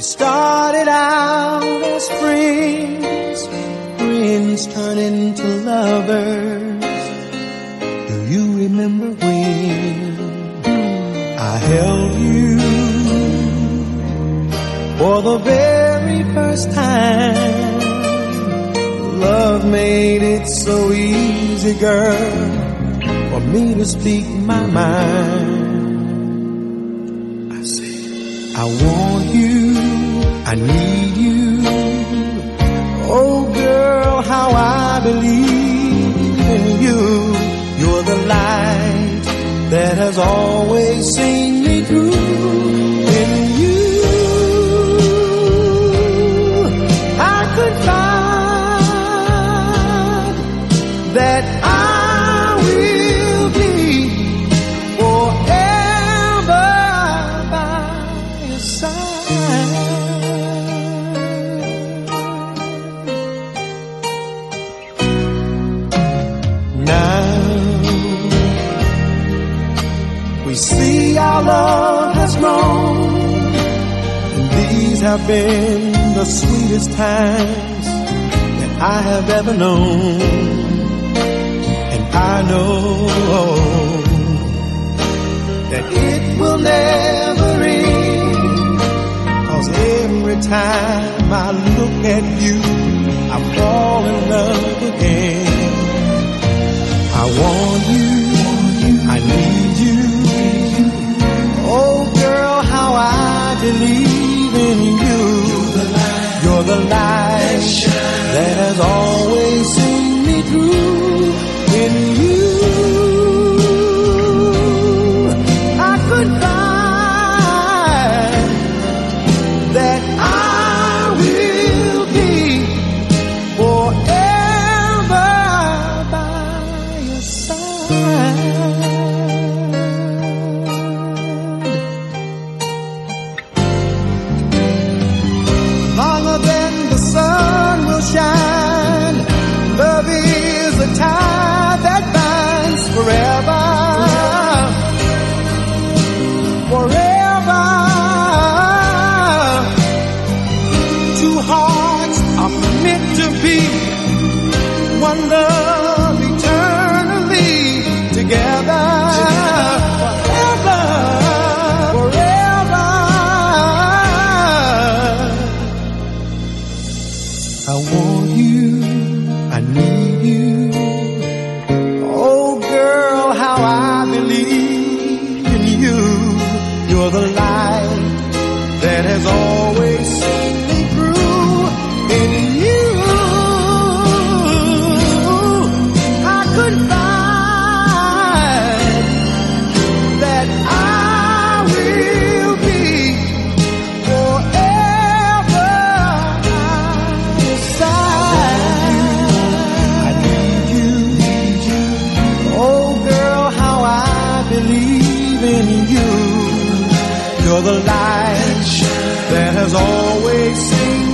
started out as friends, friends turn into lovers. Do you remember when I held you for the very first time? Love made it so easy, girl, for me to speak my mind. I said, I want you, I need you. Oh girl, how I believe in you. You're the light that has always seen me through. In you I could find that I will be forever by your side. Now we see our love has grown, and these have been the sweetest times that I have ever known. And I know that it will never end, 'cause every time I look at you, I fall in love again. I want you, I need you. Oh girl, how I believe in you. You're the light that has always seen me through. In you I could find that I will be forever by your side. Longer than the sun will shine, love is a tie that binds forever, forever. Two hearts are meant to be, one love eternally together, forever, forever. I want you, I need you. Oh girl, how I believe in you. You're the light that has always seen me through. In you I could find that I will be forever by your side. I need you. Oh girl, how I believe in you. You're the light that has always seen